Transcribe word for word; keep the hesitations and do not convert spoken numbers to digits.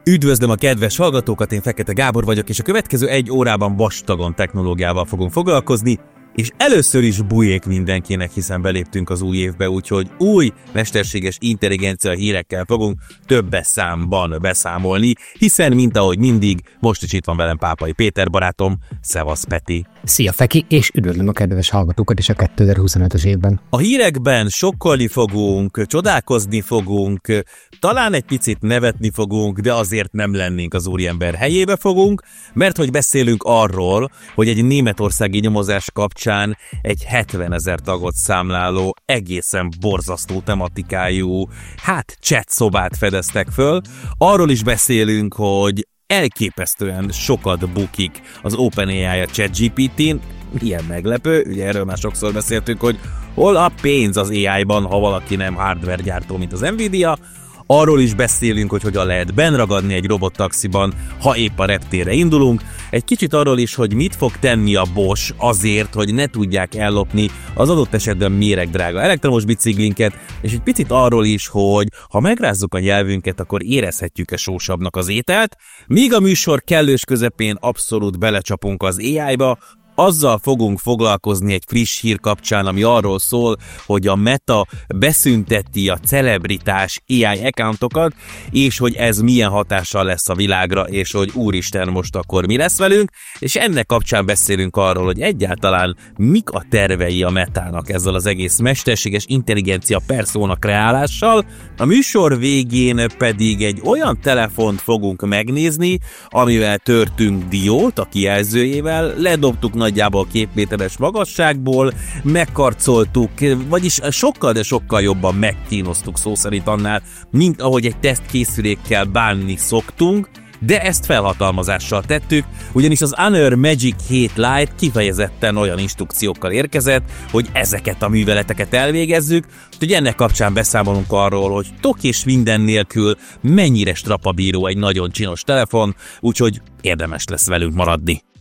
Üdvözlöm a kedves hallgatókat, én Fekete Gábor vagyok, és a következő egy órában vastagon technológiával fogunk foglalkozni, és először is bujék mindenkinek, hiszen beléptünk az új évbe, úgyhogy új mesterséges intelligencia hírekkel fogunk többes számban beszámolni, hiszen, mint ahogy mindig, most is itt van velem Pápai Péter barátom. Szevasz, Peti! Szia, Feki, és üdvözlöm a kedves hallgatókat is a kétezer-huszonötös évben. A hírekben sokkolni fogunk, csodálkozni fogunk, talán egy picit nevetni fogunk, de azért nem lennénk az úriember helyébe fogunk, mert hogy beszélünk arról, hogy egy németországi nyomozás kapcsán egy hetvenezer tagot számláló, egészen borzasztó tematikájú, hát chat szobát fedeztek föl. Arról is beszélünk, hogy elképesztően sokat bukik az OpenAI a ChatGPT-n, ilyen meglepő, ugye erről már sokszor beszéltünk, hogy hol a pénz az á í-ban, ha valaki nem hardware gyártó, mint az Nvidia. Arról is beszélünk, hogy hogyan lehet benragadni egy robottaxiban, ha épp a reptérre indulunk. Egy kicsit arról is, hogy mit fog tenni a Bosch azért, hogy ne tudják ellopni az adott esetben méregdrága elektromos biciklinket, és egy picit arról is, hogy ha megrázzuk a nyelvünket, akkor érezhetjük-e sósabbnak az ételt, míg a műsor kellős közepén abszolút belecsapunk az á í-ba. Azzal fogunk foglalkozni egy friss hír kapcsán, ami arról szól, hogy a Meta beszünteti a celebritás á í accountokat, és hogy ez milyen hatással lesz a világra, és hogy úristen, most akkor mi lesz velünk, és ennek kapcsán beszélünk arról, hogy egyáltalán mik a tervei a Metának ezzel az egész mesterséges intelligencia persona kreálással. A műsor végén pedig egy olyan telefont fogunk megnézni, amivel törtünk diót a kijelzőjével, ledobtuk nagyjából két méteres magasságból, megkarcoltuk, vagyis sokkal, de sokkal jobban megkínoztuk szó szerint annál, mint ahogy egy tesztkészülékkel bánni szoktunk, de ezt felhatalmazással tettük, ugyanis az Honor Magic hét Lite kifejezetten olyan instrukciókkal érkezett, hogy ezeket a műveleteket elvégezzük, úgyhogy ennek kapcsán beszámolunk arról, hogy tok és minden nélkül mennyire strapabíró egy nagyon csinos telefon, úgyhogy érdemes lesz velünk maradni.